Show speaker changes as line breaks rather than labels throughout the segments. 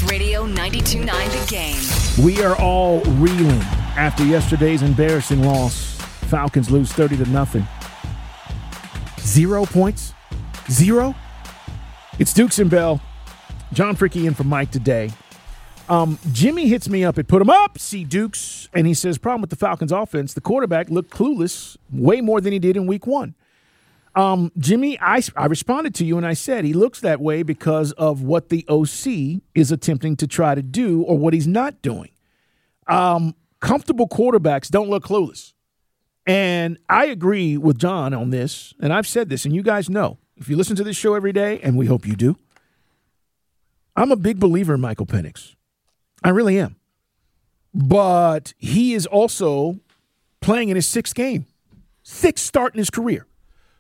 Radio 92.9 The Game.
We are all reeling after yesterday's embarrassing loss. Falcons lose 30-0. 0 points? 0? It's Dukes and Bell. John Fricky in for Mike today. Jimmy hits me up at Put 'em Up, see Dukes, and he says, problem with the Falcons offense, the quarterback looked clueless way more than he did in week 1. Jimmy, I responded to you and I said he looks that way because of what the OC is attempting to try to do or what he's not doing. Comfortable quarterbacks don't look clueless. And I agree with John on this, and I've said this, and you guys know, if you listen to this show every day, and we hope you do, I'm a big believer in Michael Penix. I really am. But he is also playing in his 6th game, 6th start in his career.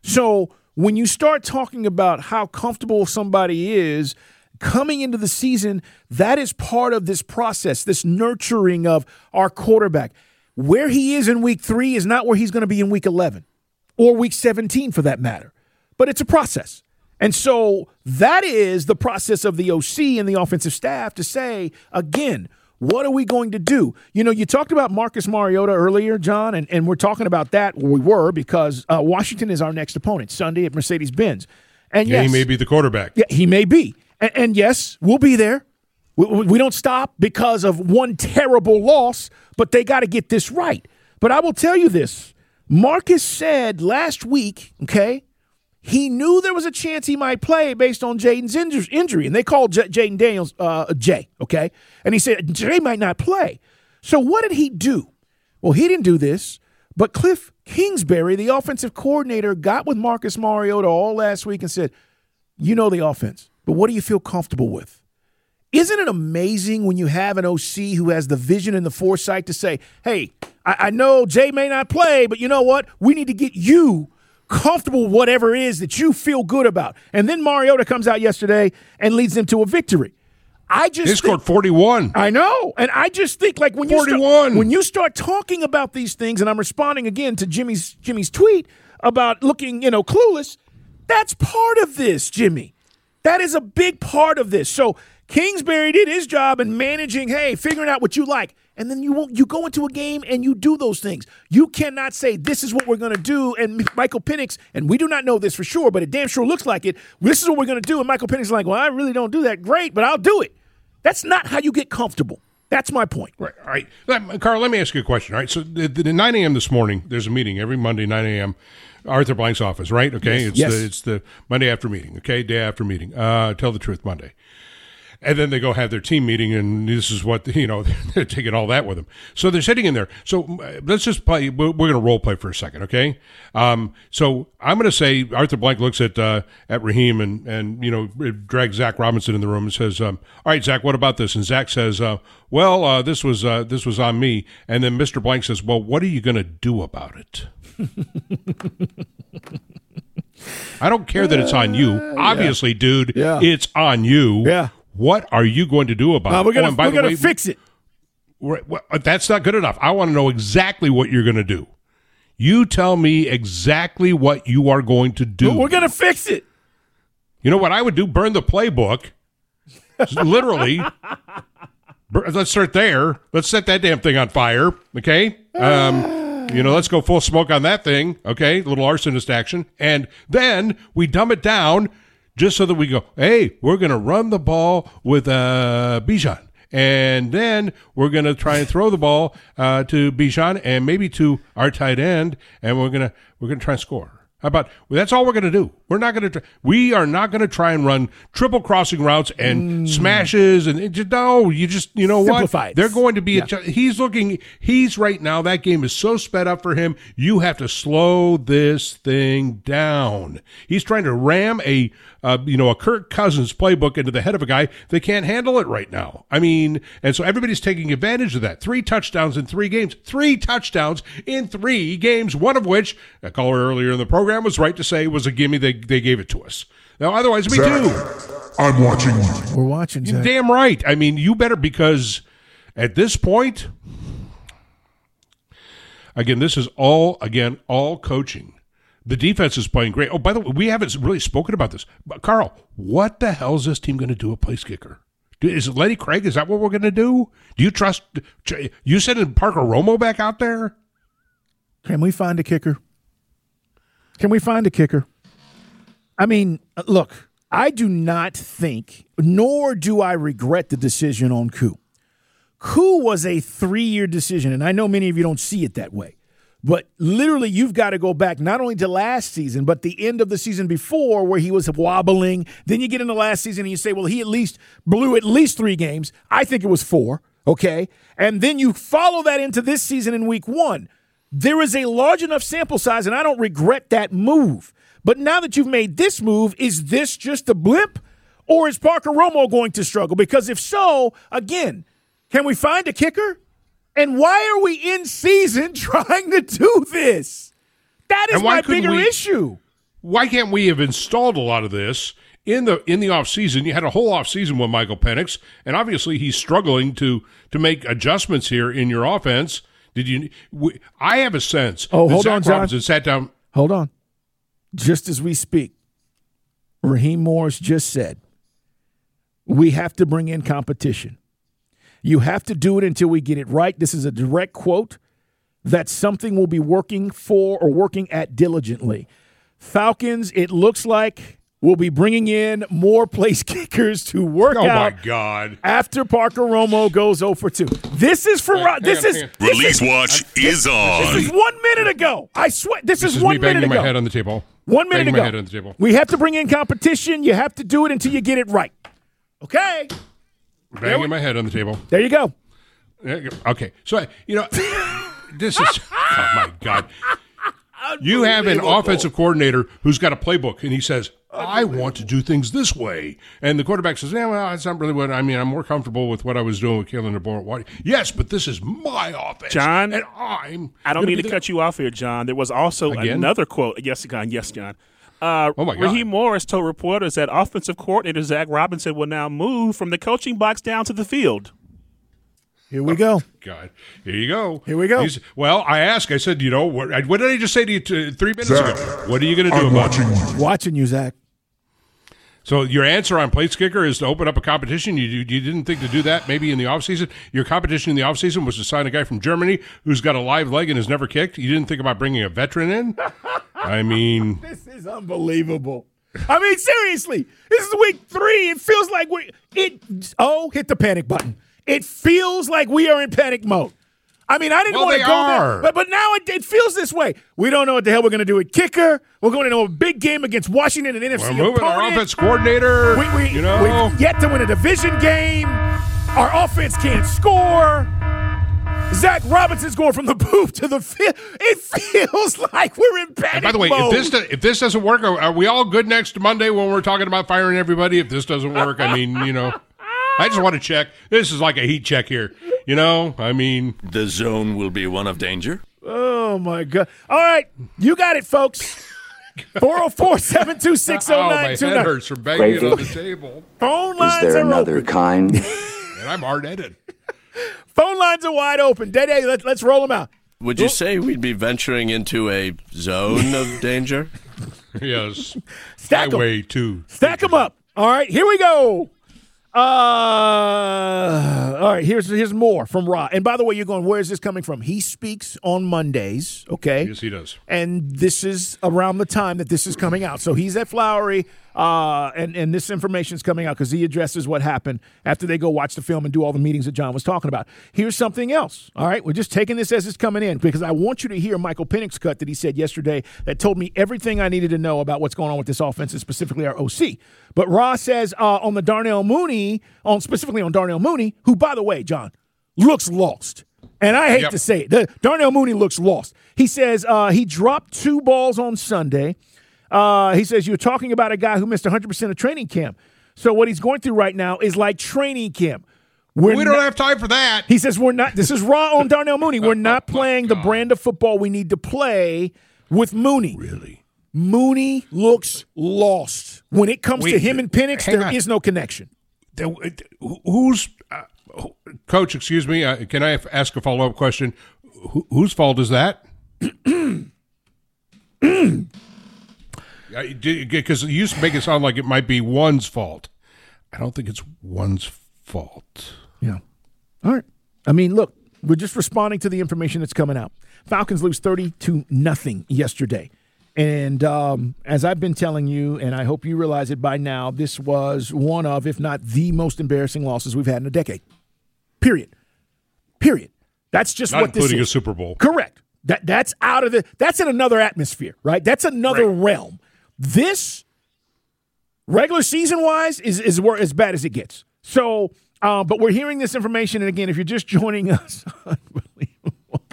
So when you start talking about how comfortable somebody is coming into the season, that is part of this process, this nurturing of our quarterback. Where he is in week 3 is not where he's going to be in week 11 or week 17 for that matter. But it's a process. And so that is the process of the OC and the offensive staff to say, again, what are we going to do? You know, you talked about Marcus Mariota earlier, John, and we're talking about that. Well, we were because Washington is our next opponent Sunday at Mercedes-Benz. And
yeah,
yes,
he may be the quarterback.
Yeah, he may be. And yes, we'll be there. We don't stop because of one terrible loss, but they got to get this right. But I will tell you this. Marcus said last week, okay, he knew there was a chance he might play based on Jaden's injury, and they called Jaden Daniels Jay, okay? And he said Jay might not play. So what did he do? Well, he didn't do this, but Cliff Kingsbury, the offensive coordinator, got with Marcus Mariota all last week and said, you know the offense, but what do you feel comfortable with? Isn't it amazing when you have an OC who has the vision and the foresight to say, hey, I know Jay may not play, but you know what? We need to get you comfortable with whatever it is that you feel good about. And then Mariota comes out yesterday and leads them to a victory.
They scored 41.
I know. And I just think like when you start talking about these things, and I'm responding again to Jimmy's tweet about looking, clueless, that's part of this, Jimmy. That is a big part of this. So Kingsbury did his job in managing, figuring out what you like. And then you go into a game and you do those things. You cannot say, this is what we're going to do. And Michael Penix, and we do not know this for sure, but it damn sure looks like it. This is what we're going to do. And Michael Penix is like, well, I really don't do that great, but I'll do it. That's not how you get comfortable. That's my point.
Right. All right. Carl, let me ask you a question. All right. So at 9 a.m. this morning, there's a meeting every Monday, 9 a.m., Arthur Blank's office, right? Okay.
Yes.
It's the Monday after meeting. Okay. Day after meeting. Tell the truth Monday. And then they go have their team meeting, and this is what, they're taking all that with them. So they're sitting in there. So let's just play. We're going to role play for a second, okay? So I'm going to say Arthur Blank looks at Raheem and drags Zach Robinson in the room and says, all right, Zach, what about this? And Zach says, this was on me. And then Mr. Blank says, well, what are you going to do about it? I don't care that it's on you. Obviously, dude, it's on you.
Yeah.
What are you going to do about it?
We're going to fix it.
That's not good enough. I want to know exactly what you're going to do. You tell me exactly what you are going to do.
We're going to fix it.
You know what I would do? Burn the playbook. Literally. Let's start there. Let's set that damn thing on fire. Okay? Let's go full smoke on that thing. Okay? A little arsonist action. And then we dumb it down just so that we go, hey, we're going to run the ball with Bijan. And then we're going to try and throw the ball to Bijan and maybe to our tight end, and we're going to try and score. How about that's all we're going to do? We are not going to try and run triple crossing routes and smashes and you know
Simplified.
what? They're going to be he's right now, that game is so sped up for him. You have to slow this thing down. He's trying to ram a Kirk Cousins playbook into the head of a guy that can't handle it right now. I mean, and so everybody's taking advantage of that. 3 touchdowns in 3 games. 3 touchdowns in 3 games, one of which a caller earlier in the program was right to say was a gimme. They gave it to us. Now, otherwise, we do.
I'm watching you.
We're watching, Zach.
You're damn right. I mean, you better, because at this point, again, this is all coaching. The defense is playing great. Oh, by the way, we haven't really spoken about this. But Carl, what the hell is this team going to do at place kicker? Is it Lenny Craig? Is that what we're going to do? Do you trust? You sending Parker Romo back out there?
Can we find a kicker? Can we find a kicker? I mean, look, I do not think, nor do I regret the decision on Koo. Koo was a 3-year decision, and I know many of you don't see it that way. But literally, you've got to go back not only to last season, but the end of the season before where he was wobbling. Then you get into last season and you say, well, he at least blew at least 3 games. I think it was 4, okay? And then you follow that into this season in week 1. There is a large enough sample size, and I don't regret that move. But now that you've made this move, is this just a blip? Or is Parker Romo going to struggle? Because if so, again, can we find a kicker? And why are we in season trying to do this? That is my bigger issue.
Why can't we have installed a lot of this in the offseason? You had a whole offseason with Michael Penix, and obviously he's struggling to make adjustments here in your offense. I have a sense that
hold
Zach
on, John.
Robinson sat down.
Hold on. Just as we speak, Raheem Morris just said, we have to bring in competition. You have to do it until we get it right. This is a direct quote. That's something we'll be working for or working at diligently. Falcons, it looks like we'll be bringing in more place kickers to work out.
Oh, my God.
After Parker Romo goes 0 for 2. This is for
Release Watch is on.
This is 1 minute ago. I swear. This is 1 minute ago.
Banging my head on the table.
1 minute ago.
My head on the table.
We have to bring in competition. You have to do it until you get it right. Okay?
Banging my head on the table.
There you go.
Okay. So, this is, oh, my God. You have an offensive coordinator who's got a playbook, and he says, I want to do things this way. And the quarterback says, well, that's not really what, I'm more comfortable with what I was doing with Kalen DeBoer. Yes, but this is my offense.
John,
and
I don't mean to cut you off here, John. There was also another quote. Yes, John.
Oh, my God.
Raheem Morris told reporters that offensive coordinator Zach Robinson will now move from the coaching box down to the field.
Here we go.
God. Here you go.
Here we go.
I said, what did I just say to you 3 minutes ago? What are you going to do about it?
Watching you, Zach.
So your answer on place kicker is to open up a competition. You didn't think to do that maybe in the offseason? Your competition in the offseason was to sign a guy from Germany who's got a live leg and has never kicked? You didn't think about bringing a veteran in?
This is unbelievable. Seriously. This is week 3. It feels like hit the panic button. It feels like we are in panic mode. I didn't want to go there, but now it feels this way. We don't know what the hell we're going to do at kicker. We're going to a big game against Washington and NFC opponent.
We're moving our offense coordinator.
We've yet to win a division game. Our offense can't score. Zach Robinson's going from the booth to the field. It feels like we're in panic mode.
By the way, if this doesn't work, are we all good next Monday when we're talking about firing everybody? If this doesn't work, I just want to check. This is like a heat check here.
The zone will be one of danger.
Oh, my God. All right. You got it, folks. 404-726-0929.
My head hurts from banging it on the table.
Phone lines
Is there
are
another
open.
kind?
And I'm hard-headed.
Phone lines are wide open. Dede, let's roll them out.
Would you say we'd be venturing into a zone of danger?
Yes.
Stack them.
Highway 2.
Stack them up. All right, here we go. All right, here's more from Ra. And by the way, you're going, where is this coming from? He speaks on Mondays, okay?
Yes, he does.
And this is around the time that this is coming out. So he's at Flowery, and this information is coming out because he addresses what happened after they go watch the film and do all the meetings that John was talking about. Here's something else, all right? We're just taking this as it's coming in because I want you to hear Michael Penix cut that he said yesterday that told me everything I needed to know about what's going on with this offense and specifically our OC. But Ra says on Darnell Mooney, specifically on Darnell Mooney, who, by the way, John, looks lost. And I hate to say it. Darnell Mooney looks lost. He says he dropped 2 balls on Sunday. He says you're talking about a guy who missed 100% of training camp. So what he's going through right now is like training camp.
We don't have time for that.
He says we're not. This is Ra on Darnell Mooney. We're not playing the brand of football we need to play with Mooney.
Really?
Mooney looks lost. When it comes to him and Penix, there is no connection.
Who's Coach, excuse me, can I ask a follow-up question? Whose fault is that? Because you used to make it sound like it might be one's fault. I don't think it's one's fault.
Yeah. All right. I mean, look, we're just responding to the information that's coming out. Falcons lose 30-0 yesterday. And as I've been telling you, and I hope you realize it by now, this was one of, if not the most embarrassing losses we've had in a decade. Period. That's just
Not
what this is.
including a Super Bowl.
Correct. That's out of that's in another atmosphere, right? That's another realm. This, regular season-wise, is as bad as it gets. So, but we're hearing this information, and again, if you're just joining us, unbelievable.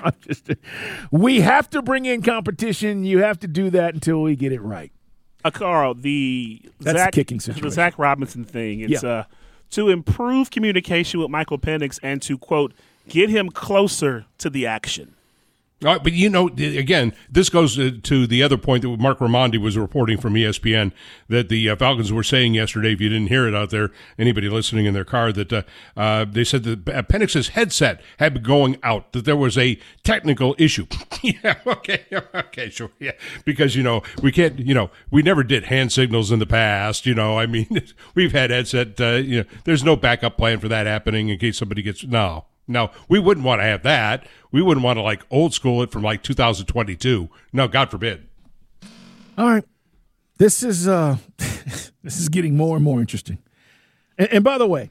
We have to bring in competition. You have to do that until we get it right.
Carl,
That's the kicking situation.
The Zach Robinson thing. It's to improve communication with Michael Penix and to, quote, get him closer to the action.
But, again, this goes to the other point that Mark Raimondi was reporting from ESPN that the Falcons were saying yesterday, if you didn't hear it out there, anybody listening in their car, that they said that Penix's headset had been going out, that there was a technical issue. Okay, sure, yeah. Because, we can't, we never did hand signals in the past, I mean, we've had headset, there's no backup plan for that happening in case somebody gets, no, we wouldn't want to have that. We wouldn't want to old school it from 2022. No, God forbid.
All right. This is this is getting more and more interesting. And by the way,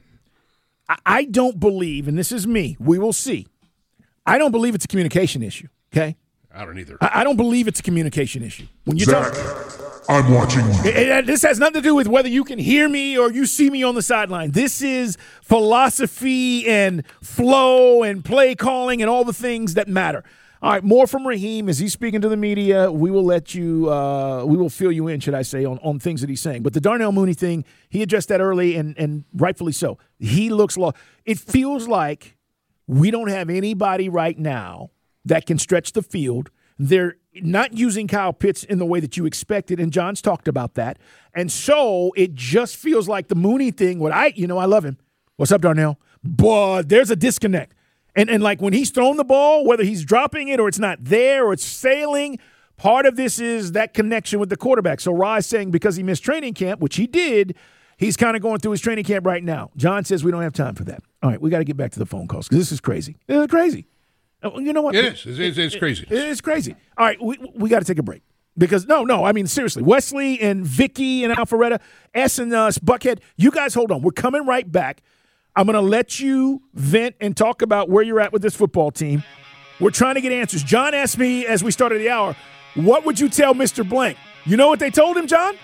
I don't believe, and this is me, we will see. I don't believe it's a communication issue, okay?
I don't either.
I don't believe it's a communication issue. When you
Zach, I'm watching you.
This has nothing to do with whether you can hear me or you see me on the sideline. This is philosophy and flow and play calling and all the things that matter. All right, more from Raheem as he's speaking to the media. We will let you, we will fill you in, should I say, on things that he's saying. But the Darnell Mooney thing, he addressed that early and rightfully so. He looks lost. It feels like we don't have anybody right now that can stretch the field. They're not using Kyle Pitts in the way that you expected, and John's talked about that. And so it just feels like the Mooney thing, I love him. What's up, Darnell? But there's a disconnect. And when he's thrown the ball, whether he's dropping it or it's not there or it's sailing, part of this is that connection with the quarterback. So Ra is saying because he missed training camp, which he did, he's kind of going through his training camp right now. John says we don't have time for that. All right, we got to get back to the phone calls because this is crazy. This is crazy. You know what?
It is. It's crazy.
It's crazy. All right, we got to take a break. Because, no, I mean, seriously, Wesley and Vicky and Alpharetta, S and Buckhead, you guys hold on. We're coming right back. I'm going to let you vent and talk about where you're at with this football team. We're trying to get answers. John asked me as we started the hour, what would you tell Mr. Blank? You know what they told him, John?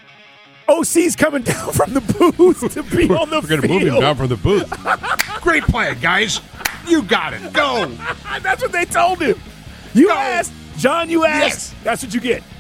OC's coming down from the booth to be on the field.
We're going to move him down from the booth. Great plan, guys. You got it. Go.
That's what they told him. You asked. John, you asked.
Yes.
That's what you get.